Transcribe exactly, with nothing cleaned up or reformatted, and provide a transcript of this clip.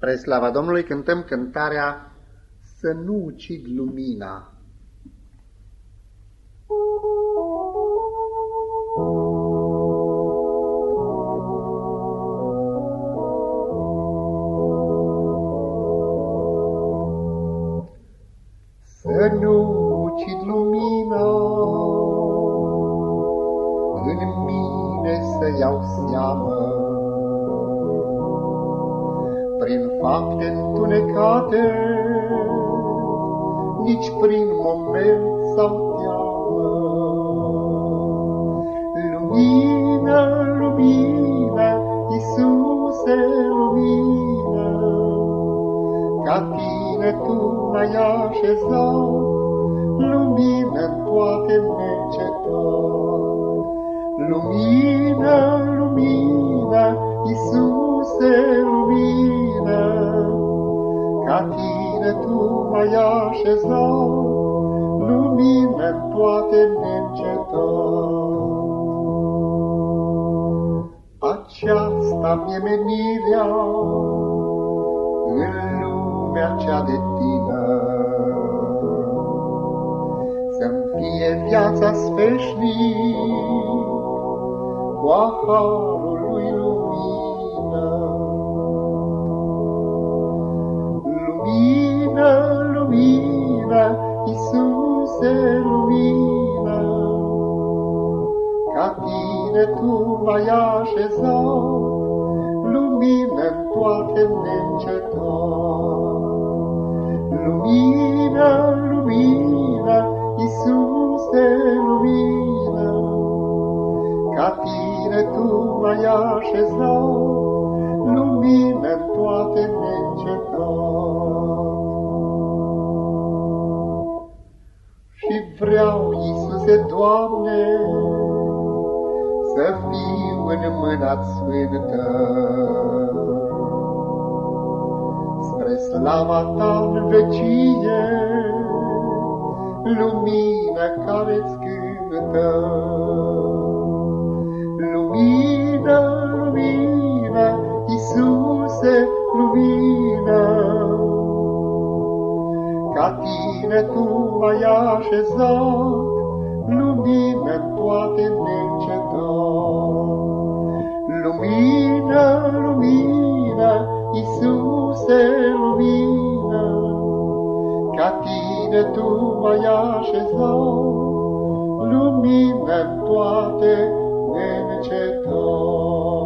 Spre slava Domnului cântăm cântarea Să nu ucid lumina. Să nu ucid lumina, în mine să iau seamă, prin fapte întunecate, nici prin moment sau teamă. Lumină, lumină, Iisuse, lumină, ca tine tu n-ai așezat, lumină-n toate necetat. Lumină, lumină, Iisuse, lumină, ca tine tu m-ai așezat, lumină-n toate neîncetat. Aceasta mi-e menirea în lumea cea de tine, să-mi fie viața sfeșnic cu a harului lumină. Lumină, lumină, Iisuse, lumină, ca tine tu m-ai așezat, lumină-n toate neîncetat. Lumină, lumină, Iisuse, lumină, ca tine tu m-ai așezat, lumină-n toate neîncetat. Și vreau, Iisuse, Doamne, să fiu în mâna-ți sfântă, spre slava ta în vecie, lumină care-ți cântă. Lumină, lumină, Iisuse, lumină, ca tine tu m-ai așezat, lumină-n toate neîncetat. Lumină, lumină, Iisuse, lumină, ca tine tu m-ai așezat, lumină-n toate neîncetat.